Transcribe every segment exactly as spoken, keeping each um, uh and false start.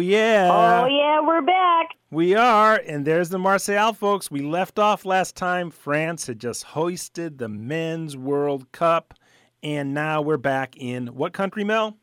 yeah. Oh, yeah, we're back. We are, and there's the Marseille, folks. We left off last time. France had just hoisted the Men's World Cup, and now we're back in what country, Mel?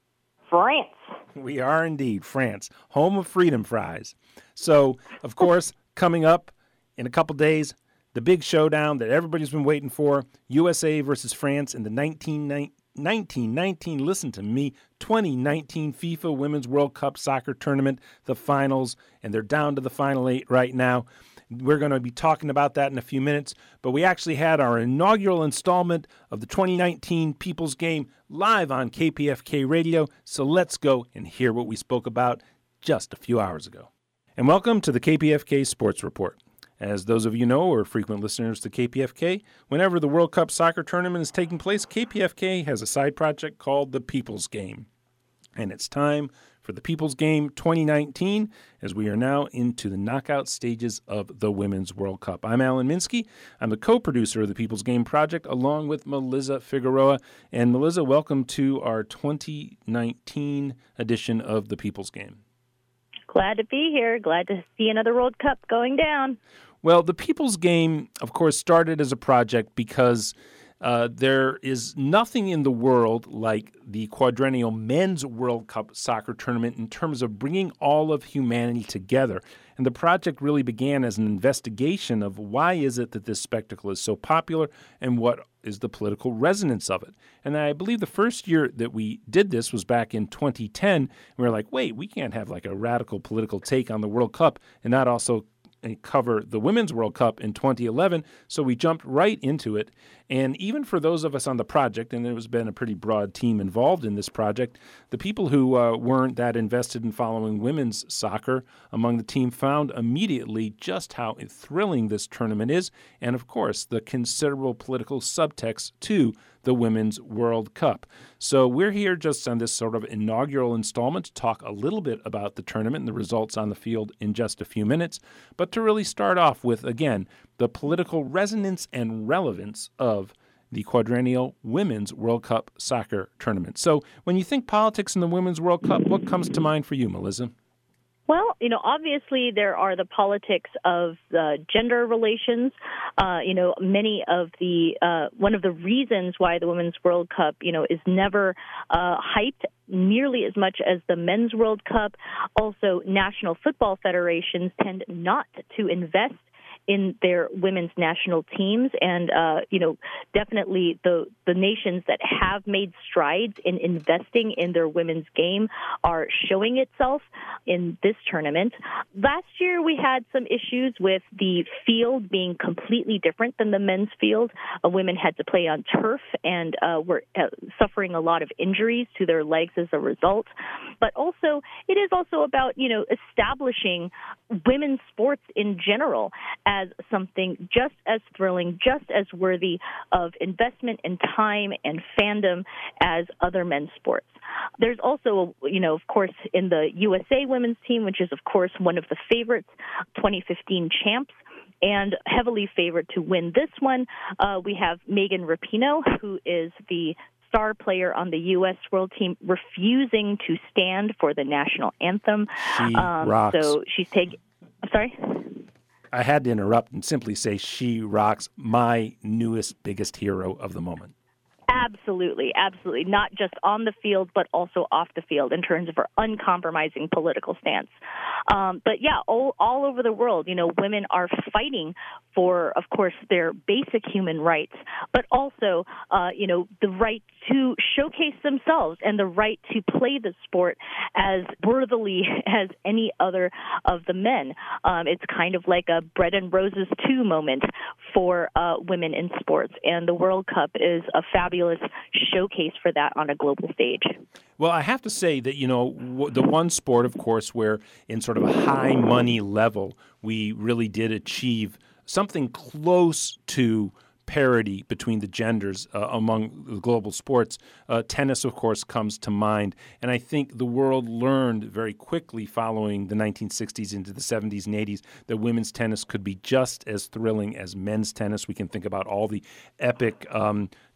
France. We are indeed, France, home of freedom fries. So, of course, coming up in a couple days, the big showdown that everybody's been waiting for, U S A versus France in the nineteen nineteen, listen to me, twenty nineteen FIFA Women's World Cup Soccer Tournament, the finals, and they're down to the final eight right now. We're going to be talking about that in a few minutes, but we actually had our inaugural installment of the twenty nineteen People's Game live on K P F K Radio, so let's go and hear what we spoke about just a few hours ago. And welcome to the K P F K Sports Report. As those of you know, or frequent listeners to K P F K, whenever the World Cup Soccer Tournament is taking place, K P F K has a side project called the People's Game. And it's time for the People's Game twenty nineteen, as we are now into the knockout stages of the Women's World Cup. I'm Alan Minsky. I'm the co-producer of the People's Game Project, along with Melissa Figueroa. And Melissa, welcome to our twenty nineteen edition of the People's Game. Glad to be here. Glad to see another World Cup going down. Well, the People's Game, of course, started as a project because uh, there is nothing in the world like the quadrennial Men's World Cup Soccer Tournament in terms of bringing all of humanity together. And the project really began as an investigation of why is it that this spectacle is so popular and what is the political resonance of it. And I believe the first year that we did this was back in twenty ten. And we were like, wait, we can't have like a radical political take on the World Cup and not also cover the Women's World Cup in twenty eleven, so we jumped right into it. And even for those of us on the project, and there has been a pretty broad team involved in this project, the people who uh, weren't that invested in following women's soccer among the team found immediately just how thrilling this tournament is, and of course, the considerable political subtext to the Women's World Cup. So we're here just on this sort of inaugural installment to talk a little bit about the tournament and the results on the field in just a few minutes, but to really start off with, again, the political resonance and relevance of the quadrennial Women's World Cup Soccer Tournament. So when you think politics in the Women's World Cup, what comes to mind for you, Melissa? Well, you know, obviously there are the politics of uh, gender relations. Uh, you know, many of the uh, one of the reasons why the Women's World Cup, you know, is never uh, hyped nearly as much as the Men's World Cup. Also, national football federations tend not to invest in their women's national teams, and uh, you know, definitely the the nations that have made strides in investing in their women's game are showing itself in this tournament. Last year, we had some issues with the field being completely different than the men's field. Uh, women had to play on turf and uh, were uh, suffering a lot of injuries to their legs as a result. But also, it is also about, you know, establishing women's sports in general as something just as thrilling, just as worthy of investment and time and fandom as other men's sports. There's also, you know, of course, in the U S A women's team, which is, of course, one of the favorites, twenty fifteen champs, and heavily favored to win this one. Uh, we have Megan Rapinoe, who is the star player on the U S world team, refusing to stand for the national anthem. She um, rocks. So she's taking, I'm sorry? I had to interrupt and simply say she rocks, my newest, biggest hero of the moment. Absolutely, absolutely. Not just on the field, but also off the field in terms of her uncompromising political stance. Um, but yeah, all, all over the world, you know, women are fighting for, of course, their basic human rights, but also, uh, you know, the right to showcase themselves and the right to play the sport as worthily as any other of the men. Um, it's kind of like a bread and roses two moment for uh, women in sports, and the World Cup is a fabulous showcase for that on a global stage. Well, I have to say that, you know, w- the one sport, of course, where in sort of a high money level, we really did achieve something close to parity between the genders uh, among the global sports. Uh, tennis, of course, comes to mind. And I think the world learned very quickly following the nineteen sixties into the seventies and eighties that women's tennis could be just as thrilling as men's tennis. We can think about all the epic um,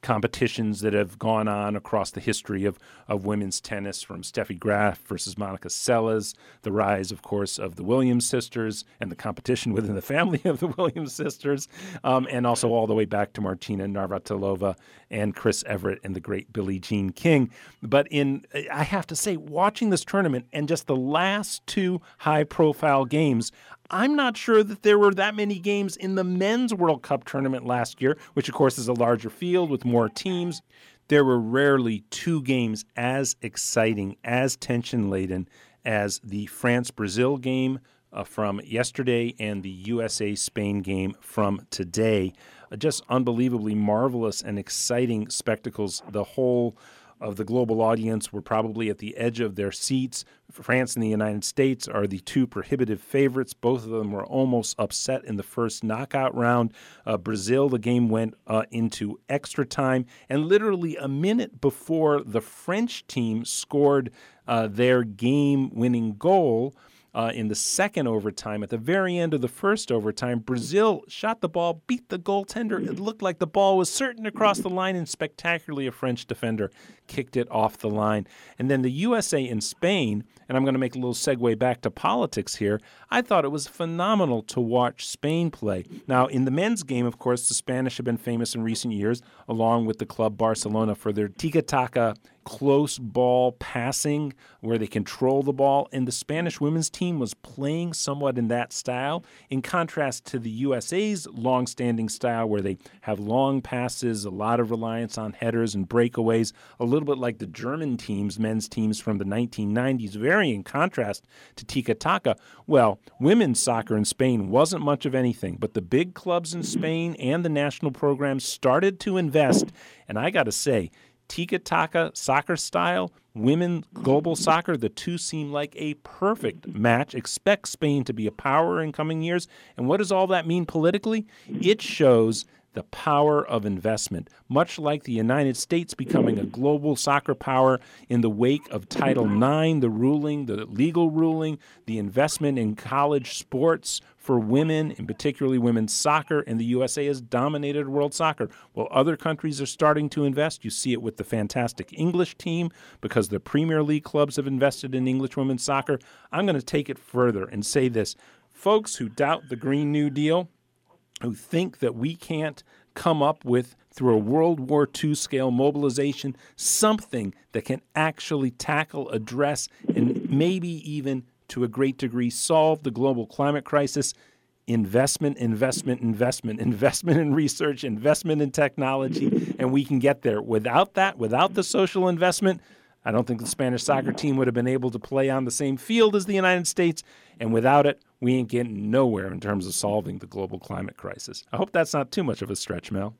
competitions that have gone on across the history of, of women's tennis, from Steffi Graf versus Monica Seles, the rise, of course, of the Williams sisters and the competition within the family of the Williams sisters, um, and also all the way back to Martina Navratilova and Chris Everett and the great Billie Jean King. But in, I have to say, watching this tournament and just the last two high-profile games, I'm not sure that there were that many games in the Men's World Cup tournament last year, which, of course, is a larger field with more teams. There were rarely two games as exciting, as tension-laden as the France-Brazil game uh, from yesterday and the U S A-Spain game from today. Uh, just unbelievably marvelous and exciting spectacles. The whole of the global audience were probably at the edge of their seats. France and the United States are the two prohibitive favorites. Both of them were almost upset in the first knockout round. Uh, Brazil, the game went uh, into extra time, and literally a minute before the French team scored uh, their game-winning goal, Uh, in the second overtime, at the very end of the first overtime, Brazil shot the ball, beat the goaltender. It looked like the ball was certain to cross the line, and spectacularly a French defender kicked it off the line. And then the U S A and Spain, and I'm going to make a little segue back to politics here, I thought it was phenomenal to watch Spain play. Now, in the men's game, of course, the Spanish have been famous in recent years, along with the club Barcelona, for their tiki-taka close ball passing where they control the ball, and the Spanish women's team was playing somewhat in that style, in contrast to the U S A's long-standing style where they have long passes, a lot of reliance on headers and breakaways, a little bit like the German teams, men's teams from the nineteen nineties, very in contrast to tiki-taka. Well, women's soccer in Spain wasn't much of anything, but the big clubs in Spain and the national programs started to invest, and I got to say, tiki-taka soccer style, women global soccer, the two seem like a perfect match. Expect Spain to be a power in coming years. And what does all that mean politically? It shows the power of investment, much like the United States becoming a global soccer power in the wake of Title nine, the ruling, the legal ruling, the investment in college sports for women, and particularly women's soccer, and the U S A has dominated world soccer. While other countries are starting to invest, you see it with the fantastic English team because the Premier League clubs have invested in English women's soccer. I'm going to take it further and say this. Folks who doubt the Green New Deal, who think that we can't come up with, through a World War Two scale mobilization, something that can actually tackle, address, and maybe even to a great degree solve the global climate crisis, investment, investment, investment, investment in research, investment in technology, and we can get there. Without that, without the social investment, I don't think the Spanish soccer team would have been able to play on the same field as the United States, and without it, we ain't getting nowhere in terms of solving the global climate crisis. I hope that's not too much of a stretch, Mel.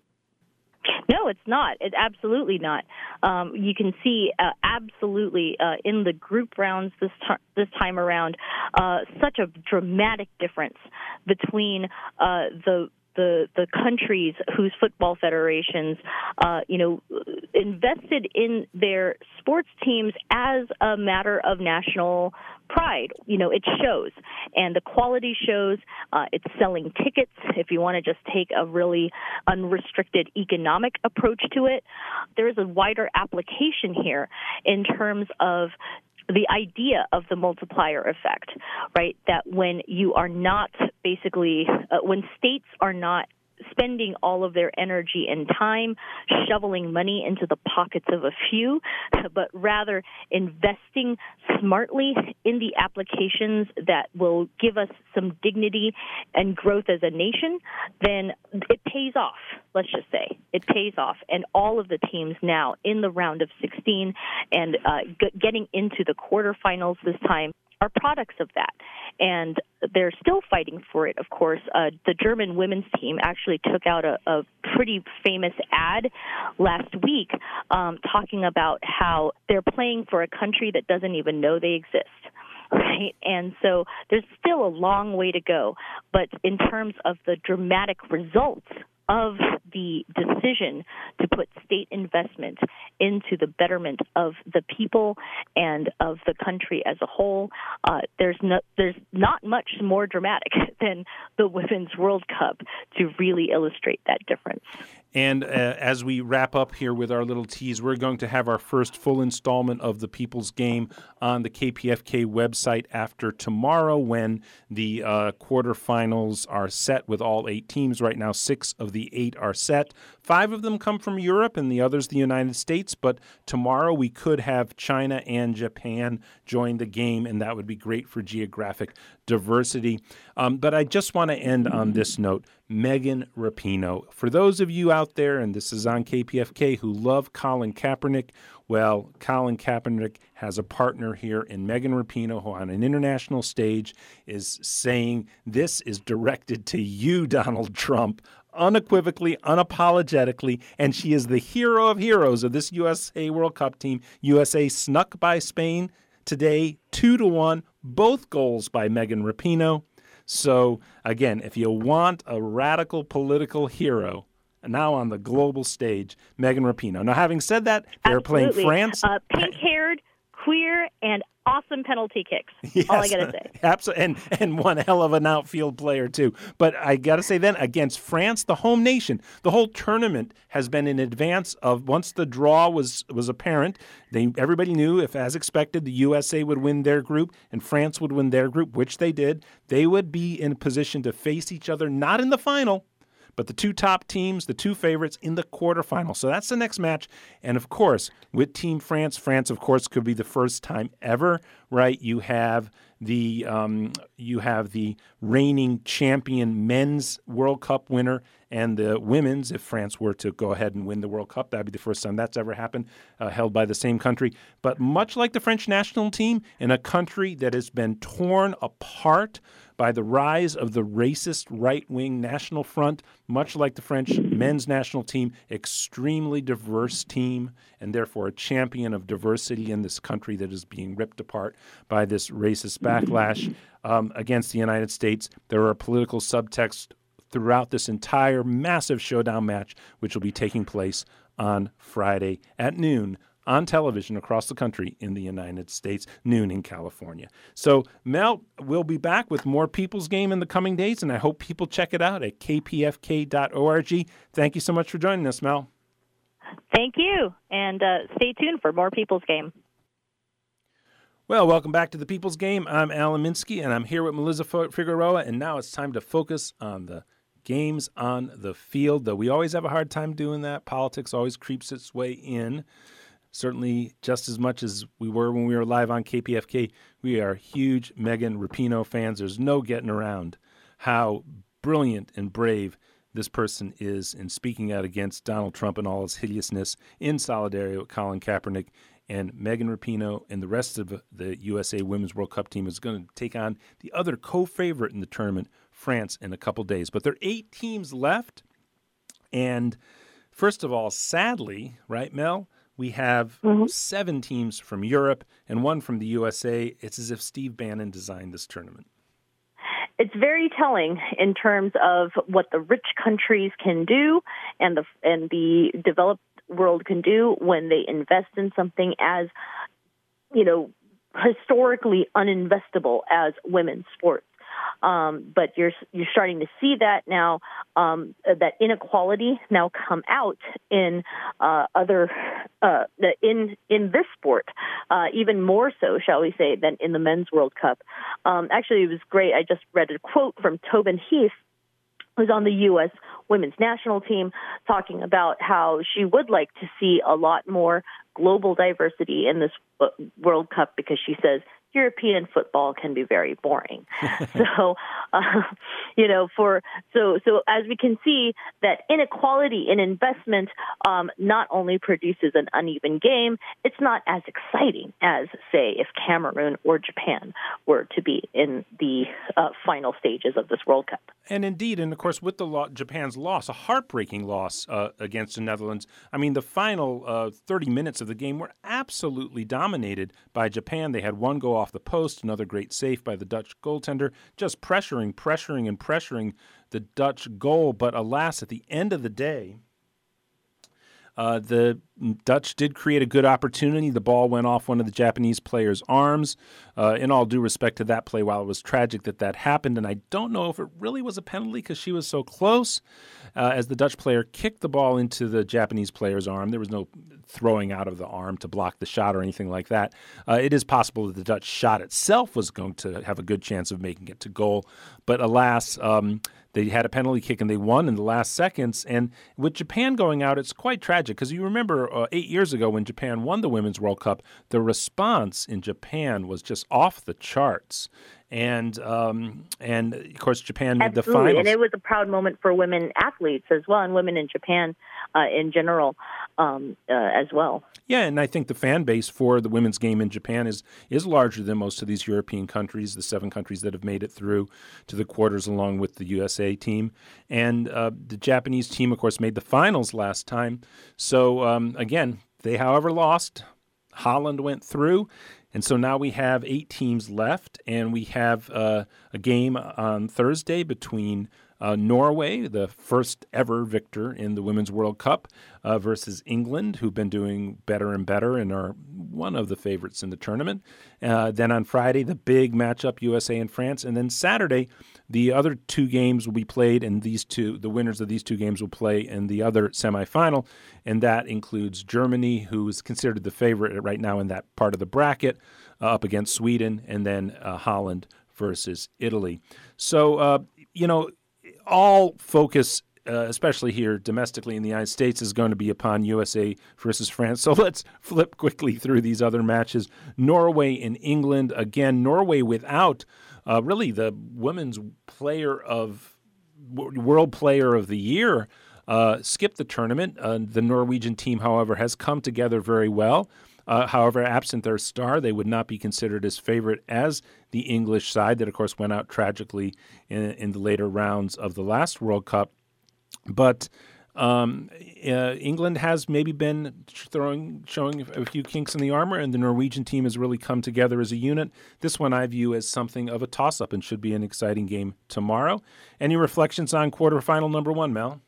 No, it's not. It's absolutely not. Um, you can see uh, absolutely uh, in the group rounds this t- this time around uh, such a dramatic difference between uh, the the the countries whose football federations, uh, you know, invested in their sports teams as a matter of national pride. You know, it shows, and the quality shows. Uh, it's selling tickets. If you want to just take a really unrestricted economic approach to it, there is a wider application here in terms of the idea of the multiplier effect, right? That when you are not basically, uh, when states are not spending all of their energy and time shoveling money into the pockets of a few, but rather investing smartly in the applications that will give us some dignity and growth as a nation, then it pays off, let's just say. It pays off. And all of the teams now in the round of sixteen and uh, g- getting into the quarterfinals this time are products of that. And they're still fighting for it, of course. Uh, the German women's team actually took out a, a pretty famous ad last week um, talking about how they're playing for a country that doesn't even know they exist. Right. And so there's still a long way to go. But in terms of the dramatic results of the decision to put state investment into the betterment of the people and of the country as a whole, uh, there's no, there's not much more dramatic than the Women's World Cup to really illustrate that difference. And uh, as we wrap up here with our little tease, we're going to have our first full installment of the People's Game on the K P F K website after tomorrow, when the uh, quarterfinals are set with all eight teams. Right now, six of the eight are set. Five of them come from Europe and the others the United States. But tomorrow we could have China and Japan join the game, and that would be great for geographic diversity. Um, but I just want to end on this note. Megan Rapinoe. For those of you out there, and this is on K P F K, who love Colin Kaepernick, well, Colin Kaepernick has a partner here in Megan Rapinoe, who on an international stage is saying this is directed to you, Donald Trump, unequivocally, unapologetically, and she is the hero of heroes of this U S A World Cup team. U S A snuck by Spain today, two to one, both goals by Megan Rapinoe. So, again, if you want a radical political hero, now on the global stage, Megan Rapinoe. Now, having said that, they're Absolutely. playing France. Uh, pink-haired, queer, and awesome penalty kicks. Yes, all I got to say. Absolutely, and, and one hell of an outfield player, too. But I got to say then, against France, the home nation, the whole tournament has been in advance of, once the draw was, was apparent, they everybody knew if, as expected, the U S A would win their group and France would win their group, which they did. They would be in a position to face each other, not in the final, but the two top teams, the two favorites, in the quarterfinal. So that's the next match. And, of course, with Team France, France, of course, could be the first time ever, right? You have the um, you have the reigning champion men's World Cup winner and the women's, if France were to go ahead and win the World Cup. That'd be the first time that's ever happened, uh, held by the same country. But much like the French national team, in a country that has been torn apart by the rise of the racist right-wing National Front, much like the French men's national team, extremely diverse team, and therefore a champion of diversity in this country that is being ripped apart by this racist backlash um, against the United States. There are political subtexts throughout this entire massive showdown match, which will be taking place on Friday at noon on television across the country in the United States, noon in California. So, Mel, we'll be back with more People's Game in the coming days, and I hope people check it out at k p f k dot org. Thank you so much for joining us, Mel. Thank you, and uh, stay tuned for more People's Game. Well, welcome back to the People's Game. I'm Alan Minsky, and I'm here with Melissa Figueroa, and now it's time to focus on the games on the field, though we always have a hard time doing that. Politics always creeps its way in. Certainly just as much as we were when we were live on K P F K, we are huge Megan Rapinoe fans. There's no getting around how brilliant and brave this person is in speaking out against Donald Trump and all his hideousness in solidarity with Colin Kaepernick. And Megan Rapinoe and the rest of the U S A Women's World Cup team is going to take on the other co-favorite in the tournament, France, in a couple days. But there are eight teams left. And first of all, sadly, right, Mel, we have mm-hmm. seven teams from Europe and one from the U S A. It's as if Steve Bannon designed this tournament. It's very telling in terms of what the rich countries can do and the and the developed world can do when they invest in something as, you know, historically uninvestable as women's sports. Um, but you're you're starting to see that now, um, that inequality now come out in uh, other uh, in in this sport, uh, even more so, shall we say, than in the Men's World Cup. Um, actually, it was great. I just read a quote from Tobin Heath, who's on the U S women's national team, talking about how she would like to see a lot more global diversity in this World Cup because she says European football can be very boring. so, uh, you know, for so so as we can see, that inequality in investment um, not only produces an uneven game, it's not as exciting as, say, if Cameroon or Japan were to be in the uh, final stages of this World Cup. And indeed, and of course, with the lo- Japan's loss, a heartbreaking loss uh, against the Netherlands. I mean, the final uh, thirty minutes of the game were absolutely dominated by Japan. They had one go off the post, another great save by the Dutch goaltender, just pressuring, pressuring, and pressuring the Dutch goal. But alas, at the end of the day, Uh, the Dutch did create a good opportunity. The ball went off one of the Japanese players' arms. Uh, in all due respect to that play, while it was tragic that that happened, and I don't know if it really was a penalty because she was so close, uh, as the Dutch player kicked the ball into the Japanese player's arm. There was no throwing out of the arm to block the shot or anything like that. Uh, it is possible that the Dutch shot itself was going to have a good chance of making it to goal, but alas, um, they had a penalty kick and they won in the last seconds. And with Japan going out, it's quite tragic because you remember uh, eight years ago when Japan won the Women's World Cup, the response in Japan was just off the charts. And, um, and of course, Japan made Absolutely. the finals. And it was a proud moment for women athletes as well, and women in Japan uh, in general um, uh, as well. Yeah, and I think the fan base for the women's game in Japan is is larger than most of these European countries, the seven countries that have made it through to the quarters along with the U S A team. And uh, the Japanese team, of course, made the finals last time. So, um, again, they, however, lost. Holland went through. And so now we have eight teams left, and we have uh, a game on Thursday between uh, Norway, the first ever victor in the Women's World Cup, uh, versus England, who've been doing better and better and are one of the favorites in the tournament. Uh, then on Friday, the big matchup, U S A and France. And then Saturday, the other two games will be played, and these two, the winners of these two games will play in the other semifinal, and that includes Germany, who is considered the favorite right now in that part of the bracket, uh, up against Sweden, and then uh, Holland versus Italy. So, uh, you know, all focus, uh, especially here domestically in the United States, is going to be upon U S A versus France. So let's flip quickly through these other matches. Norway and England. Again, Norway without uh, really the women's player of world player of the year uh, skipped the tournament. Uh, the Norwegian team, however, has come together very well. Uh, however, absent their star, they would not be considered as favorite as the English side that, of course, went out tragically in, in the later rounds of the last World Cup. But um, uh, England has maybe been throwing, showing a few kinks in the armor, and the Norwegian team has really come together as a unit. This one I view as something of a toss-up and should be an exciting game tomorrow. Any reflections on quarterfinal number one, Mel?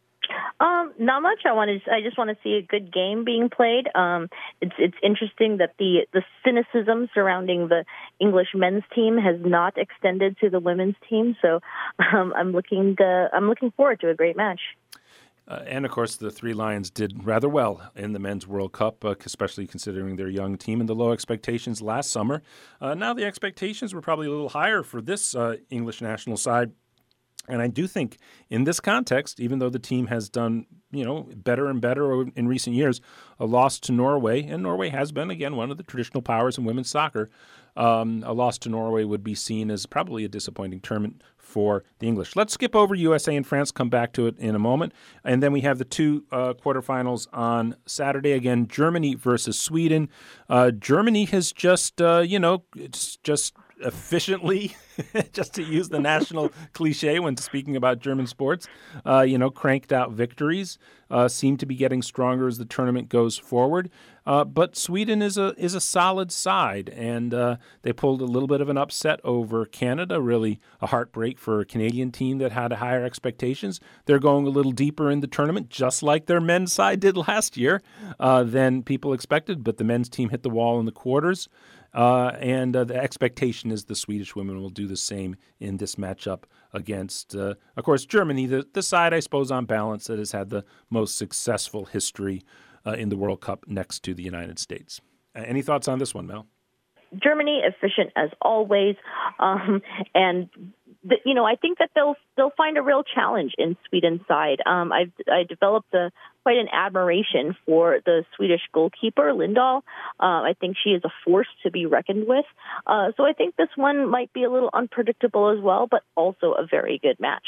Um, not much. I want to. I just want to see a good game being played. Um, it's it's interesting that the the cynicism surrounding the English men's team has not extended to the women's team. So um, I'm looking. Uh, I'm looking forward to a great match. Uh, and, of course, the Three Lions did rather well in the Men's World Cup, uh, especially considering their young team and the low expectations last summer. Uh, now the expectations were probably a little higher for this uh, English national side. And I do think in this context, even though the team has done, you know, better and better in recent years, a loss to Norway, and Norway has been, again, one of the traditional powers in women's soccer, um, a loss to Norway would be seen as probably a disappointing tournament for the English. Let's skip over U S A and France, come back to it in a moment. And then we have the two uh, quarterfinals on Saturday. Again, Germany versus Sweden. Uh, Germany has just, uh, you know, it's just efficiently, just to use the national cliche when speaking about German sports, uh, you know, cranked out victories, uh, seem to be getting stronger as the tournament goes forward. Uh, but Sweden is a is a solid side, and uh, they pulled a little bit of an upset over Canada, really a heartbreak for a Canadian team that had higher expectations. They're going a little deeper in the tournament, just like their men's side did last year, uh, than people expected, but the men's team hit the wall in the quarters. Uh, and uh, the expectation is the Swedish women will do the same in this matchup against, uh, of course, Germany, the, the side, I suppose, on balance, that has had the most successful history uh, in the World Cup next to the United States. Uh, any thoughts on this one, Mel? Germany, efficient as always, um, and the, you know I think that they'll they'll find a real challenge in Sweden's side. Um, I've I developed a quite an admiration for the Swedish goalkeeper Lindahl. Uh, I think she is a force to be reckoned with. Uh, so I think this one might be a little unpredictable as well, but also a very good match.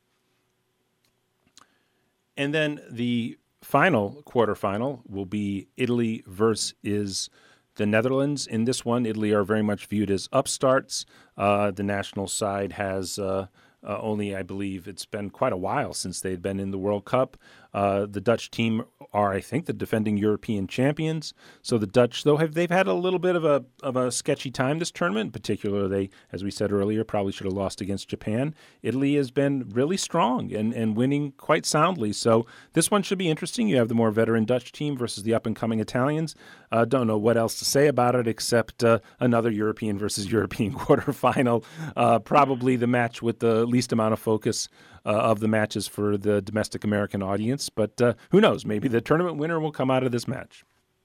And then the final quarterfinal will be Italy versus the Netherlands. In this one, Italy are very much viewed as upstarts. Uh, the national side has uh, uh, only, I believe, it's been quite a while since they'd been in the World Cup. Uh, the Dutch team are, I think, the defending European champions. So the Dutch, though, have they've had a little bit of a of a sketchy time this tournament. In particular, they, as we said earlier, probably should have lost against Japan. Italy has been really strong and, and winning quite soundly. So this one should be interesting. You have the more veteran Dutch team versus the up-and-coming Italians. Uh, don't know what else to say about it except uh, another European versus European quarterfinal. Uh, probably the match with the least amount of focus uh, of the matches for the domestic American audience. But uh, who knows? Maybe the tournament winner will come out of this match.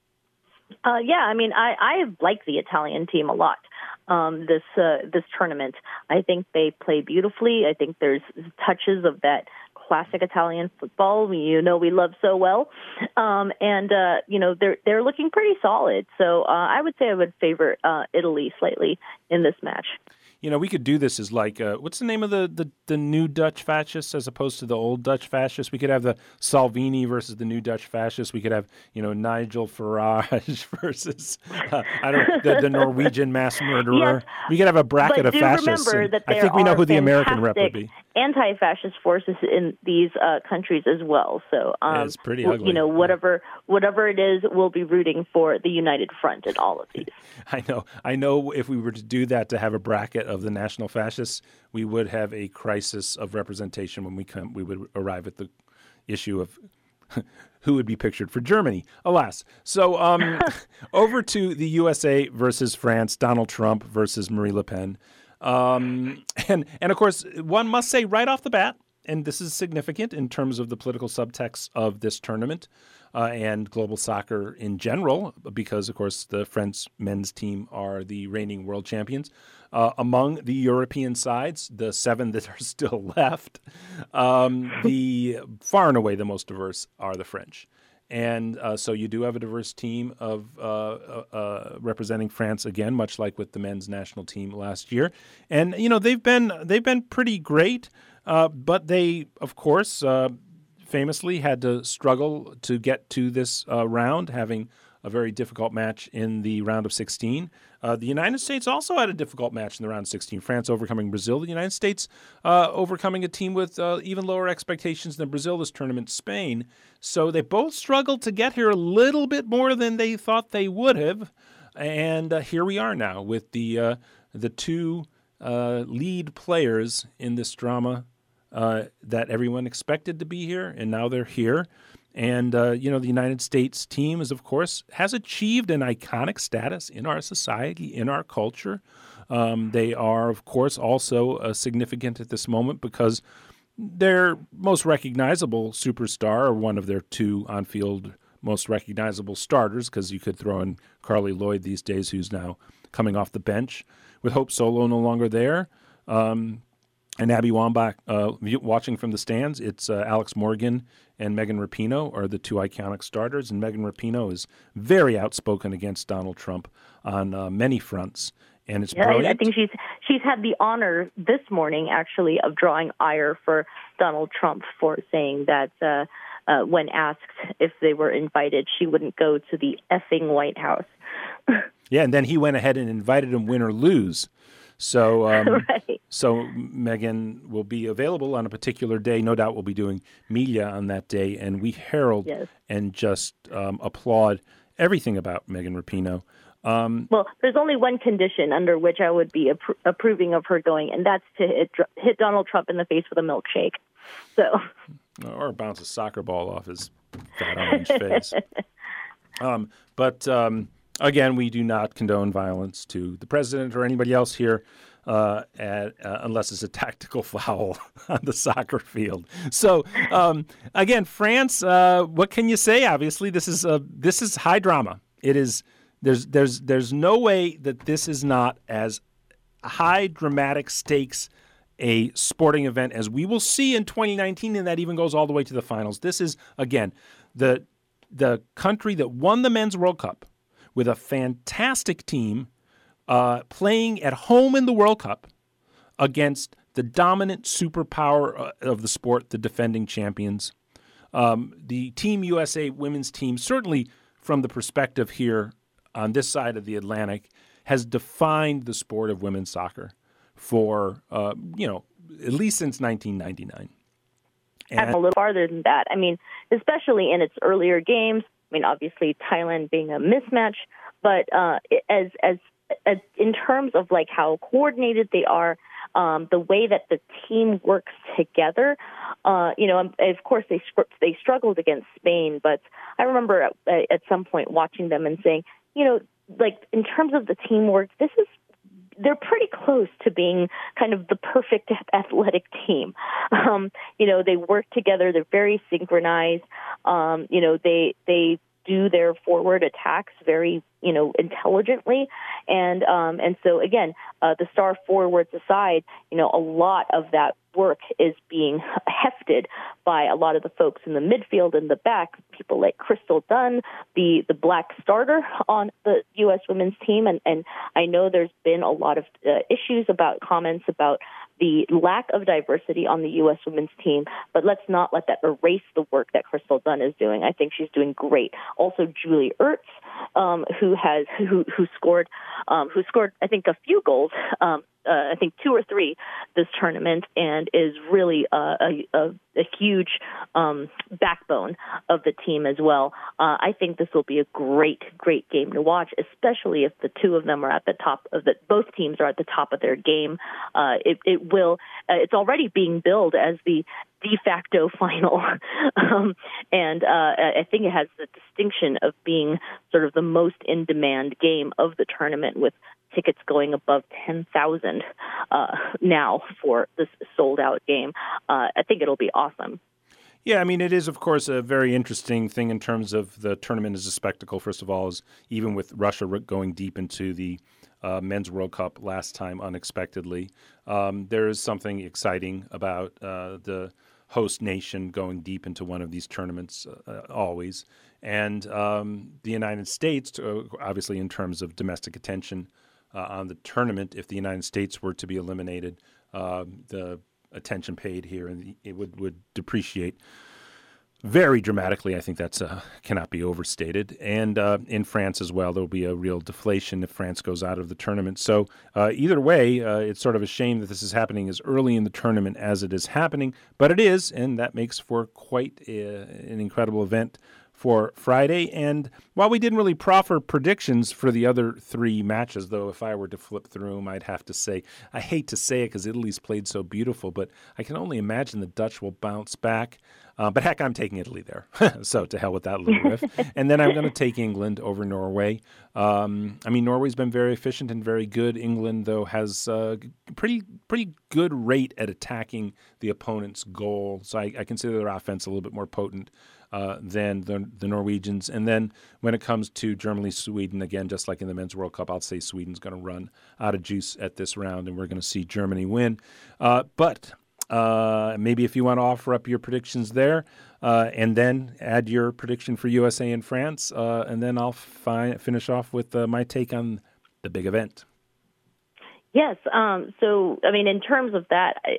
Uh, yeah, I mean, I, I like the Italian team a lot. Um, this uh, this tournament, I think they play beautifully. I think there's touches of that classic Italian football, you know, we love so well, um, and uh, you know they're they're looking pretty solid. So uh, I would say I would favor uh, Italy slightly in this match. You know, we could do this as like, uh, what's the name of the, the, the new Dutch fascists as opposed to the old Dutch fascists? We could have the Salvini versus the new Dutch fascists. We could have, you know, Nigel Farage versus, uh, I don't know, the, the Norwegian mass murderer. Yes, we could have a bracket but of do fascists. Remember that there I think we know who the fantastic American rep would be. Anti-fascist forces in these uh, countries as well. So um, yeah, it's pretty ugly. You know, whatever whatever it is, we'll be rooting for the United Front in all of these. I know. I know. If we were to do that, to have a bracket of the national fascists, we would have a crisis of representation when we come. We would arrive at the issue of who would be pictured for Germany. Alas. So um, over to the U S A versus France. Donald Trump versus Marie Le Pen. Um, and, and of course, one must say right off the bat, and this is significant in terms of the political subtext of this tournament uh, and global soccer in general, because, of course, the French men's team are the reigning world champions. Uh, among the European sides, the seven that are still left, um, the far and away the most diverse are the French. And uh, so you do have a diverse team of uh, uh, representing France again, much like with the men's national team last year. And you know they've been they've been pretty great, uh, but they of course uh, famously had to struggle to get to this uh, round, having a very difficult match in the round of sixteen. Uh, the United States also had a difficult match in the round of sixteen. France overcoming Brazil. The United States uh, overcoming a team with uh, even lower expectations than Brazil this tournament, Spain. So they both struggled to get here a little bit more than they thought they would have. And uh, here we are now with the uh, the two uh, lead players in this drama uh, that everyone expected to be here, and now they're here. And, uh, you know, the United States team is, of course, has achieved an iconic status in our society, in our culture. Um, they are, of course, also uh, significant at this moment because their most recognizable superstar, or one of their two on-field most recognizable starters, because you could throw in Carly Lloyd these days, who's now coming off the bench, with Hope Solo no longer there. Um, And Abby Wambach, uh, watching from the stands, it's uh, Alex Morgan and Megan Rapinoe are the two iconic starters. And Megan Rapinoe is very outspoken against Donald Trump on uh, many fronts. And it's yeah, brilliant. I think she's she's had the honor this morning, actually, of drawing ire for Donald Trump for saying that uh, uh, when asked if they were invited, she wouldn't go to the effing White House. Yeah, and then he went ahead and invited him, win or lose. So, um, right. so Megan will be available on a particular day. No doubt we'll be doing media on that day, and we herald yes. and just um, applaud everything about Megan Rapinoe. Um, well, there's only one condition under which I would be appro- approving of her going, and that's to hit, hit Donald Trump in the face with a milkshake. So, or bounce a soccer ball off his fat orange face. Um, but. Um, Again, we do not condone violence to the president or anybody else here uh, at, uh, unless it's a tactical foul on the soccer field. So, um, again, France, uh, what can you say? Obviously, this is uh, this is high drama. It is there's there's there's no way that this is not as high dramatic stakes a sporting event as we will see in twenty nineteen, and that even goes all the way to the finals. This is again the the country that won the Men's World Cup, with a fantastic team uh, playing at home in the World Cup against the dominant superpower of the sport, the defending champions. Um, the Team U S A women's team, certainly from the perspective here on this side of the Atlantic, has defined the sport of women's soccer for, uh, you know, at least since nineteen ninety-nine. And a little farther than that. I mean, especially in its earlier games. I mean, obviously Thailand being a mismatch, but uh, as, as as in terms of like how coordinated they are, um, the way that the team works together, uh, you know, of course they they struggled against Spain, but I remember at, at some point watching them and saying, you know, like in terms of the teamwork, this is. They're pretty close to being kind of the perfect athletic team. Um, you know, they work together. They're very synchronized. Um, you know, they they do their forward attacks very, you know, intelligently. And um, and so, again, uh, the star forwards aside, you know, a lot of that work is being hefted by a lot of the folks in the midfield and the back, people like Crystal Dunn, the, the black starter on the U S women's team. And, and I know there's been a lot of uh, issues about comments about the lack of diversity on the U S women's team, but let's not let that erase the work that Crystal Dunn is doing. I think she's doing great. Also, Julie Ertz, um, who has who who scored um, who scored I think a few goals. Um, Uh, I think two or three this tournament, and is really uh, a, a, a huge um, backbone of the team as well. Uh, I think this will be a great, great game to watch, especially if the two of them are at the top of the. Both teams are at the top of their game. Uh, it, it will. Uh, it's already being billed as the de facto final, um, and uh, I think it has the distinction of being sort of the most in-demand game of the tournament, with tickets going above ten thousand uh, now for this sold-out game. Uh, I think it'll be awesome. Yeah, I mean, it is, of course, a very interesting thing in terms of the tournament as a spectacle. First of all, is even with Russia going deep into the uh, Men's World Cup last time unexpectedly, um, there is something exciting about uh, the host nation going deep into one of these tournaments uh, always. And um, the United States, uh, obviously in terms of domestic attention, Uh, on the tournament, if the United States were to be eliminated, uh, the attention paid here and it would, would depreciate very dramatically. I think that's uh, cannot be overstated. And uh, in France as well, there will be a real deflation if France goes out of the tournament. So uh, either way, uh, it's sort of a shame that this is happening as early in the tournament as it is happening, but it is, and that makes for quite a, an incredible event for Friday. And while we didn't really proffer predictions for the other three matches, though if I were to flip through them, I'd have to say, I hate to say it because Italy's played so beautiful, but I can only imagine the Dutch will bounce back. Uh, but heck, I'm taking Italy there. So to hell with that little riff. And then I'm going to take England over Norway. Um, I mean, Norway's been very efficient and very good. England, though, has a pretty pretty good rate at attacking the opponent's goal. So I, I consider their offense a little bit more potent uh, than the, the Norwegians. And then when it comes to Germany, Sweden, again, just like in the Men's World Cup, I'll say Sweden's going to run out of juice at this round, and we're going to see Germany win. Uh, but... Uh, maybe if you want to offer up your predictions there, uh, and then add your prediction for U S A and France, uh, and then I'll fi- finish off with uh, my take on the big event. Yes. Um, so, I mean, in terms of that, I,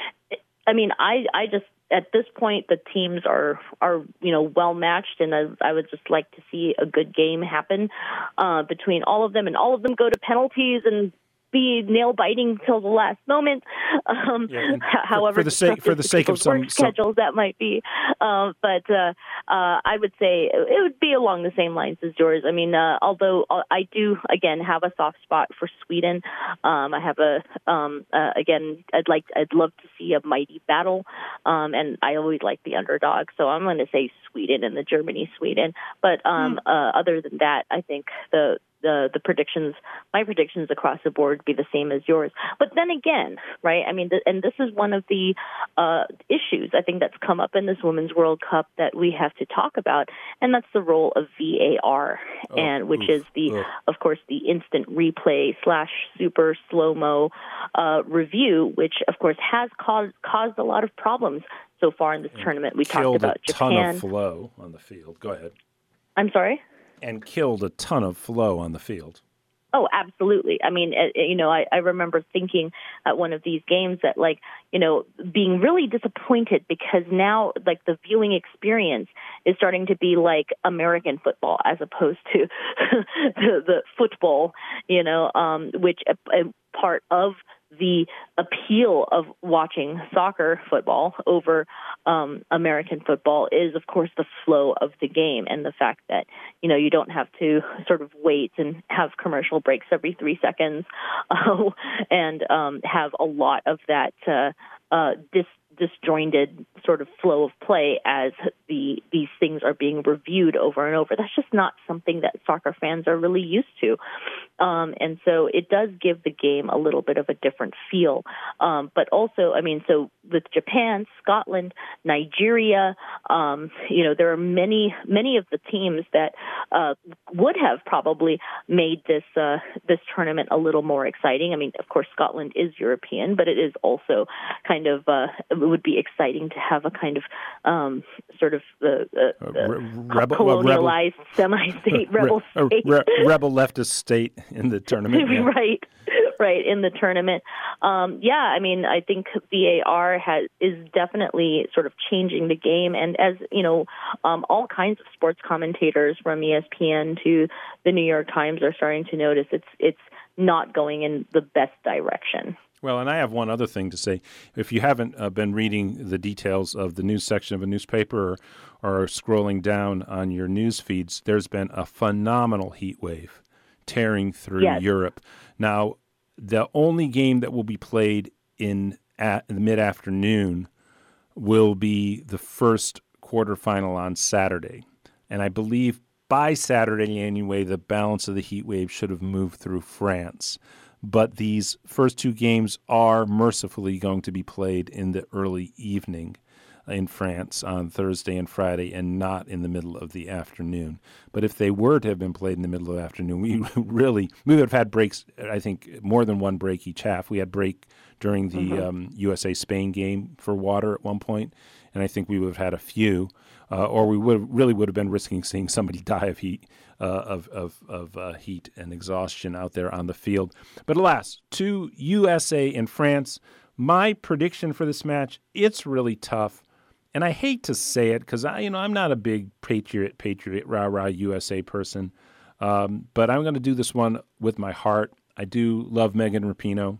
I mean, I, I just, at this point, the teams are, are you know, well matched, and I, I would just like to see a good game happen uh, between all of them, and all of them go to penalties and be nail biting till the last moment. Um, yeah, however, for the sake for the sake of some, some schedules that might be, uh, but uh, uh, I would say it would be along the same lines as yours. I mean, uh, although I do again have a soft spot for Sweden, um, I have a um, uh, again I'd like I'd love to see a mighty battle, um, and I always like the underdog, so I'm going to say Sweden and the Germany Sweden. But um, mm. uh, other than that, I think the The, the predictions, my predictions across the board be the same as yours. But then again, right, I mean, the, and this is one of the uh, issues I think that's come up in this Women's World Cup that we have to talk about, and that's the role of V A R, oh, and which oof, is the, oh. of course, the instant replay slash super slow-mo uh, review, which, of course, has caused, caused a lot of problems so far in this and tournament. We talked about Japan. Killed a ton of flow on the field. Go ahead. I'm sorry? And killed a ton of flow on the field. Oh, absolutely. I mean, you know, I, I remember thinking at one of these games that, like, you know, being really disappointed because now, like, the viewing experience is starting to be like American football as opposed to the, the football, you know, um, which a, a part of the appeal of watching soccer football over um, American football is, of course, the flow of the game and the fact that, you know, you don't have to sort of wait and have commercial breaks every three seconds uh, and um, have a lot of that uh, uh, dis- disjointed sort of flow of play as the these things are being reviewed over and over. That's just not something that soccer fans are really used to. Um, and so it does give the game a little bit of a different feel. Um, but also, I mean, so with Japan, Scotland, Nigeria, um, you know, there are many, many of the teams that uh, would have probably made this uh, this tournament a little more exciting. I mean, of course, Scotland is European, but it is also kind of, uh, it would be exciting to have a kind of um, sort of uh, uh, uh, rebel, colonialized rebel, semi-state rebel re, state. Re, rebel leftist state in the tournament. Yeah. Right, right, in the tournament. Um, yeah, I mean, I think V A R has is definitely sort of changing the game. And as, you know, um, all kinds of sports commentators from E S P N to the New York Times are starting to notice it's it's not going in the best direction. Well, and I have one other thing to say. If you haven't uh, been reading the details of the news section of a newspaper or, or scrolling down on your news feeds, there's been a phenomenal heat wave tearing through yes. Europe. Now, the only game that will be played in at the mid-afternoon will be the first quarterfinal on Saturday. And I believe by Saturday anyway, the balance of the heat wave should have moved through France. But these first two games are mercifully going to be played in the early evening in France on Thursday and Friday and not in the middle of the afternoon. But if they were to have been played in the middle of the afternoon, we really we would have had breaks, I think, more than one break each half. We had break during the mm-hmm. um, U S A-Spain game for water at one point, and I think we would have had a few, uh, or we would really would have been risking seeing somebody die of heat. Uh, of of, of uh, heat and exhaustion out there on the field. But alas, to U S A and France, my prediction for this match, it's really tough. And I hate to say it because I, you know, I'm not a big patriot, patriot, rah rah U S A person. Um, but I'm going to do this one with my heart. I do love Megan Rapinoe.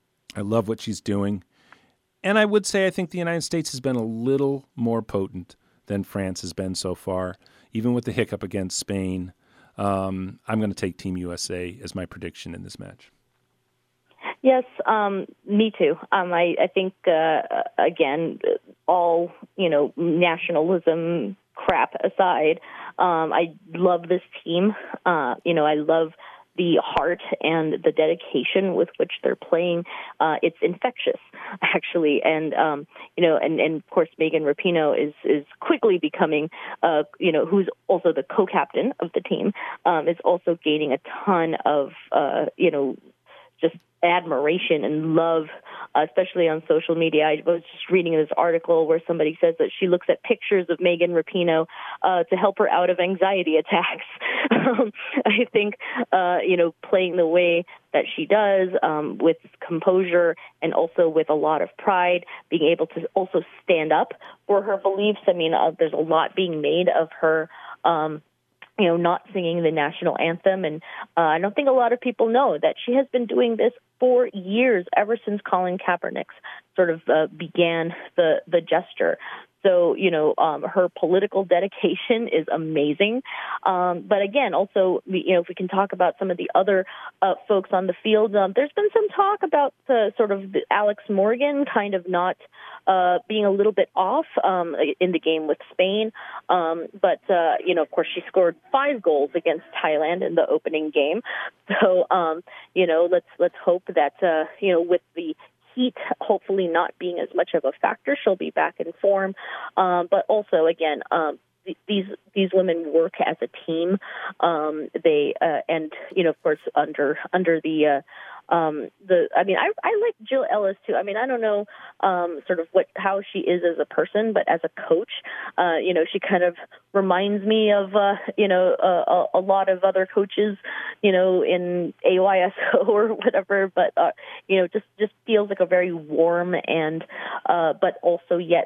I love what she's doing. And I would say I think the United States has been a little more potent than France has been so far, even with the hiccup against Spain. Um, I'm going to take Team U S A as my prediction in this match. Yes, um, me too. Um, I, I think, uh, again, all, you know, nationalism crap aside, um, I love this team. Uh, you know, I love the heart and the dedication with which they're playing. Uh, it's infectious, actually. And, um, you know, and, and of course, Megan Rapinoe is, is quickly becoming, uh, you know, who's also the co-captain of the team, um, is also gaining a ton of, uh, you know, just admiration and love, uh, especially on social media. I was just reading this article where somebody says that she looks at pictures of Megan Rapinoe uh, to help her out of anxiety attacks. um, I think, uh, you know, playing the way that she does um, with composure and also with a lot of pride, being able to also stand up for her beliefs. I mean, uh, there's a lot being made of her um you know, not singing the national anthem. And uh, I don't think a lot of people know that she has been doing this for years, ever since Colin Kaepernick sort of uh, began the, the gesture. So, you know, um, her political dedication is amazing. Um, but again, also, you know, if we can talk about some of the other uh, folks on the field, um, there's been some talk about uh, sort of the Alex Morgan kind of not uh, being a little bit off um, in the game with Spain. Um, but, uh, you know, of course, she scored five goals against Thailand in the opening game. So, um, you know, let's let's hope that, uh, you know, with the heat hopefully not being as much of a factor, she'll be back in form. Um, but also, again, um, th- these these women work as a team. Um, they uh, and you know, of course, under under the uh, um, the I mean, I I like Jill Ellis too. I mean, I don't know um, sort of what how she is as a person, but as a coach, uh, you know, she kind of reminds me of uh, you know a, a lot of other coaches, you know, in A Y S O or whatever. But uh, you know, just just feels like a very warm and uh, but also yet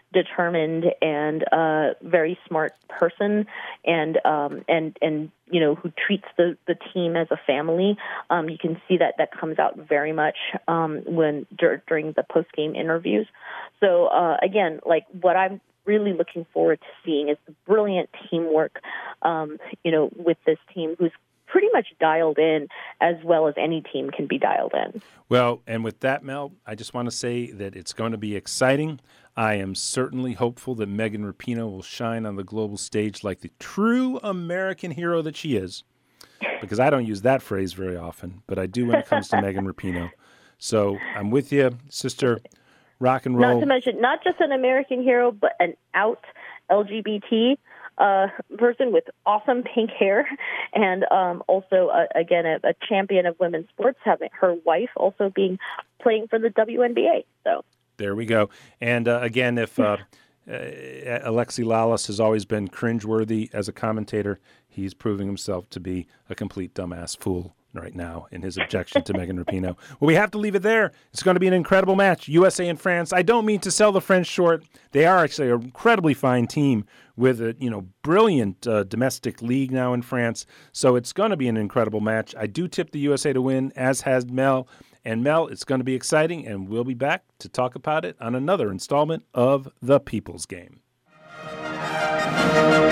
determined and uh, very smart person, and um, and and you know who treats the, the team as a family. Um, you can see that that comes out very much um, when dur- during the post game interviews. So uh, again, like what I'm really looking forward to seeing is the brilliant teamwork, um, you know, with this team who's pretty much dialed in as well as any team can be dialed in. Well, and with that, Mel, I just want to say that it's going to be exciting. I am certainly hopeful that Megan Rapinoe will shine on the global stage like the true American hero that she is, because I don't use that phrase very often, but I do when it comes to Megan Rapinoe. So I'm with you, sister. Rock and roll. Not to mention, not just an American hero, but an out L G B T uh, person with awesome pink hair, and um, also, uh, again, a, a champion of women's sports, having her wife also being playing for the W N B A. So there we go. And uh, again, if uh, uh, Alexi Lalas has always been cringeworthy as a commentator, he's proving himself to be a complete dumbass fool right now in his objection to Megan Rapinoe. Well, we have to leave it there. It's going to be an incredible match, U S A and France. I don't mean to sell the French short. They are actually an incredibly fine team with a you know brilliant uh, domestic league now in France. So it's going to be an incredible match. I do tip the U S A to win, as has Mel. And Mel, it's going to be exciting, and we'll be back to talk about it on another installment of The People's Game.